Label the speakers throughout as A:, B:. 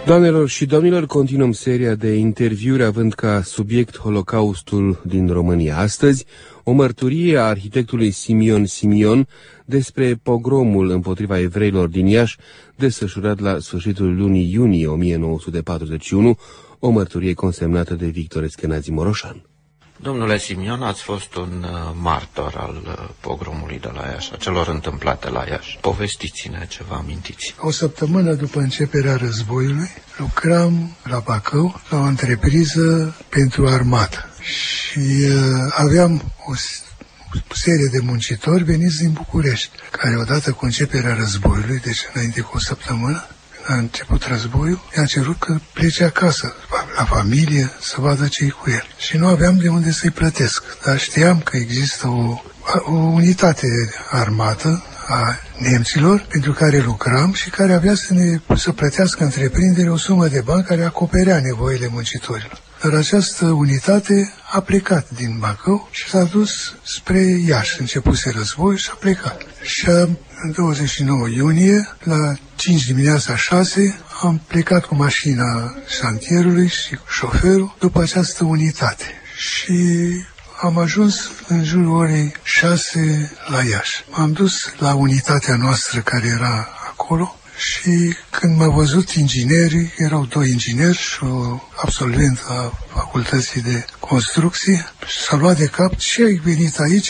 A: Doamnelor și domnilor, continuăm seria de interviuri având ca subiect Holocaustul din România. Astăzi, o mărturie a arhitectului Simion Simion despre pogromul împotriva evreilor din Iași, desfășurat la sfârșitul lunii iunie 1941, o mărturie consemnată de Victor Eschenazi Moroșan.
B: Domnule Simion, ați fost un martor al pogromului de la Iași, a celor întâmplate la Iași. Povestiți-ne ce vă amintiți.
C: O săptămână după începerea războiului, lucram la Bacău, la o întrepriză pentru armată. Și aveam o serie de muncitori veniți din București, care odată cu începerea războiului, deci înainte cu o săptămână, a început războiul, i-a cerut că plece acasă, la familie, să vadă ce-i cu el. Și nu aveam de unde să-i plătesc, dar știam că există o unitate armată a nemților pentru care lucram și care avea să plătească întreprindere o sumă de bani care acoperea nevoile muncitorilor. Dar această unitate a plecat din Bacău și s-a dus spre Iași. Începuse războiul și a plecat. Și în 29 iunie, la 5 dimineața 6, am plecat cu mașina șantierului și cu șoferul după această unitate. Și am ajuns în jurul orei 6 la Iași. M-am dus la unitatea noastră care era acolo și când m-au văzut inginerii, erau 2 ingineri și o absolvent a facultății de construcție, s-a luat de cap: ce ai venit aici?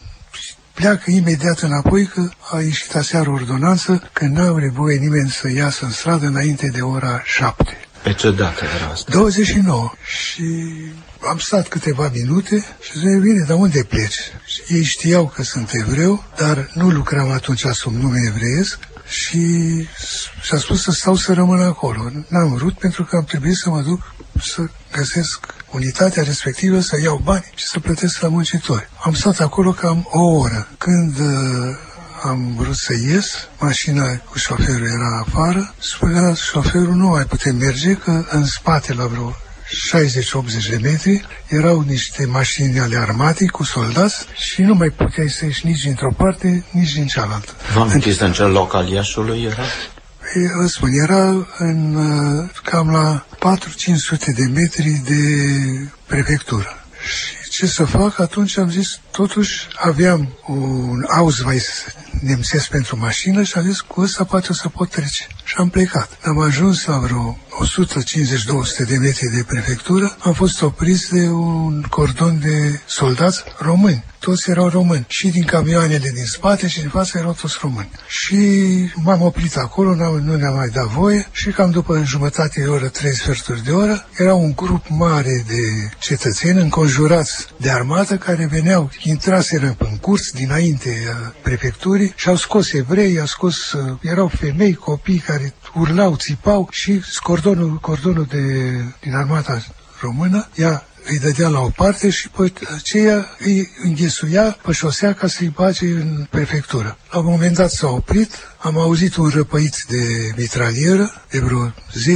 C: Pleacă imediat înapoi, că a ieșit aseară ordonanță că n-au nevoie nimeni să iasă în stradă înainte de ora 7.
B: Pe ce dată era asta?
C: 29. Și am stat câteva minute și zice: bine, dar unde pleci? Și ei știau că sunt evreu, dar nu lucram atunci sub nume evreiesc și și-a spus să stau să rămân acolo. N-am vrut pentru că am trebuit să mă duc să găsesc unitatea respectivă, să iau bani și să plătesc la muncitori. Am stat acolo cam o oră. Când am vrut să ies, mașina cu șoferul era afară, spunea șoferul: nu mai putem merge, că în spate, la vreo 60-80 de metri, erau niște mașini ale armatei cu soldați și nu mai puteai să ieși nici dintr-o parte, nici din cealaltă.
B: Vă amintiți în ce loc al Iașului era?
C: Vă spun, era cam la 400-500 de metri de prefectură. Și ce să fac? Atunci am zis, totuși aveam un Ausweis nemțesc pentru mașină și am zis, cu ăsta poate o să pot trece. Și am plecat. Am ajuns la vreo 150-200 de metri de prefectură, am fost opriți de un cordon de soldați români. Toți erau români. Și din camioanele din spate și din față erau toți români. Și m-am oprit acolo, nu ne-am mai dat voie și cam după jumătate de oră, 3 sferturi de oră, era un grup mare de cetățeni înconjurați de armată care veneau, intraseră în curs dinainte a prefecturii și au scos evrei, erau femei, copii care urlau, țipau și cordonul din armata română îi dădea la o parte și pe aceea îi înghesuia pe șosea ca să-i bage în prefectură. La un moment dat s-a oprit, am auzit un răpăit de mitralieră de vreo 10-15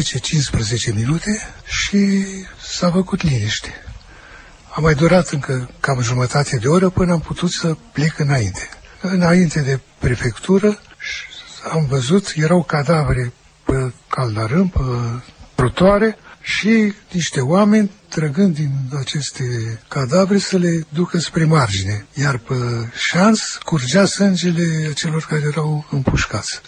C: minute și s-a făcut liniște. A mai durat încă cam jumătate de oră până am putut să plec înainte. Înainte de prefectură am văzut, erau cadavre pe caldarâm, pe trotuare și niște oameni trăgând din aceste cadavre să le ducă spre margine, iar pe șans curgea sângele celor care erau împușcați.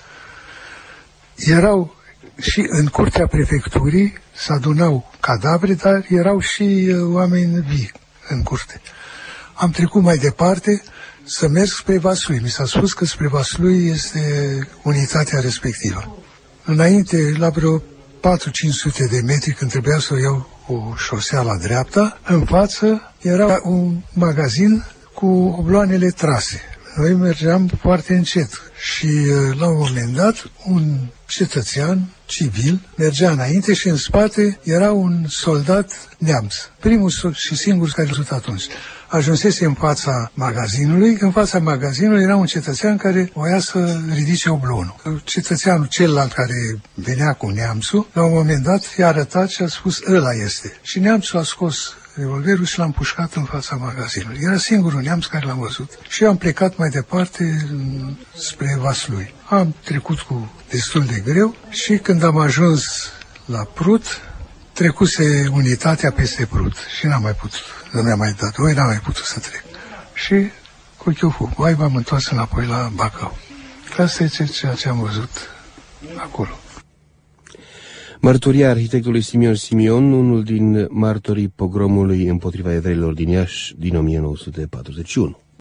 C: Erau și în curtea prefecturii, se adunau cadavre, dar erau și oameni vii în curte. Am trecut mai departe să merg spre Vaslui. Mi s-a spus că spre Vaslui este unitatea respectivă. Înainte, la vreo 400-500 de metri, când trebuia să iau o șosea la dreapta, în față era un magazin cu obloanele trase. Noi mergeam foarte încet și la un moment dat un cetățean civil mergea înainte și în spate era un soldat neamț. Primul și singur care l-a văzut atunci. Ajunsese în fața magazinului. În fața magazinului era un cetățean care voia să ridice oblonul. Cetățeanul celălalt care venea cu neamțul, la un moment dat i-a arătat și a spus: ăla este. Și neamțul a scos revolverul și l-a împușcat în fața magazinului. Era singurul neamț care l-am văzut. Și eu am plecat mai departe spre Vaslui. Am trecut cu destul de greu și când am ajuns la Prut, trecuse unitatea peste Prut și n-am mai putut, nu mi-a mai dat voi, n-am mai putut să trec. Și cu chiuful Boai m-am întors înapoi la Bacău. Asta este ceea ce am văzut acolo.
A: Mărturia arhitectului Simion Simion, unul din martorii pogromului împotriva evreilor din Iași din 1941.